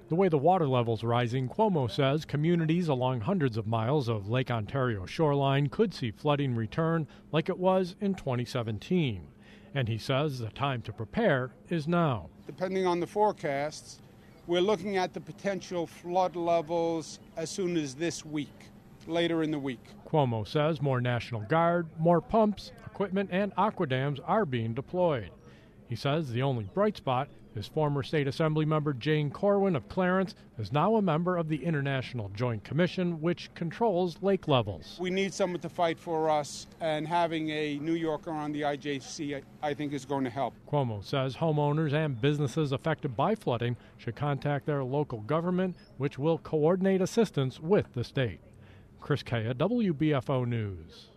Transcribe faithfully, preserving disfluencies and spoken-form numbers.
The way the water level's rising, Cuomo says communities along hundreds of miles of Lake Ontario shoreline could see flooding return like it was in twenty seventeen. And he says the time to prepare is now. Depending on the forecasts, we're looking at the potential flood levels as soon as this week, later in the week. Cuomo says more National Guard, more pumps, equipment, and aquadams are being deployed. He says the only bright spot is former State Assembly member Jane Corwin of Clarence is now a member of the International Joint Commission, which controls lake levels. We need someone to fight for us, and having a New Yorker on the I J C, I think, is going to help. Cuomo says homeowners and businesses affected by flooding should contact their local government, which will coordinate assistance with the state. Chris Kaya, W B F O News.